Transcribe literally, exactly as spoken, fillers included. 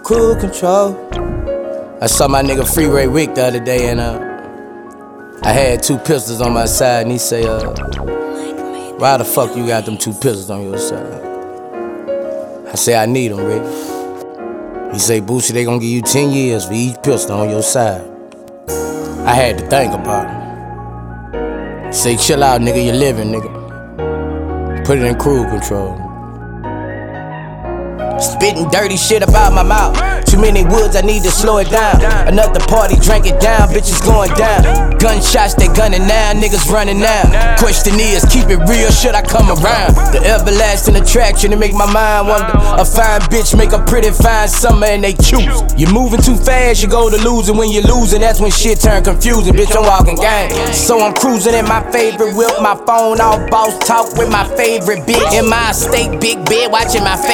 cruise control. I saw my nigga Freeway Rick the other day, and uh, I had two pistols on my side, and he say, uh, why the fuck you got them two pistols on your side? I say, I need them, Rick. He say, Boosie, they gon' give you ten years for each pistol on your side. I had to think about it. He say, chill out, nigga, you living, nigga. Put it in cruise control. Spitting dirty shit about my mouth. Too many woods, I need to slow it down. Another party, drank it down, bitches going down. Gunshots, they gunning now, niggas running now. Question is, keep it real, should I come around? The everlasting attraction, it make my mind wonder. A fine bitch make a pretty fine summer and they choose. You're moving too fast, you go to losing. When you're losing, that's when shit turn confusing. Bitch, I'm walking gang. So I'm cruising in my favorite whip, my phone all boss talk with my favorite bitch. In my state, big bed, watching my face.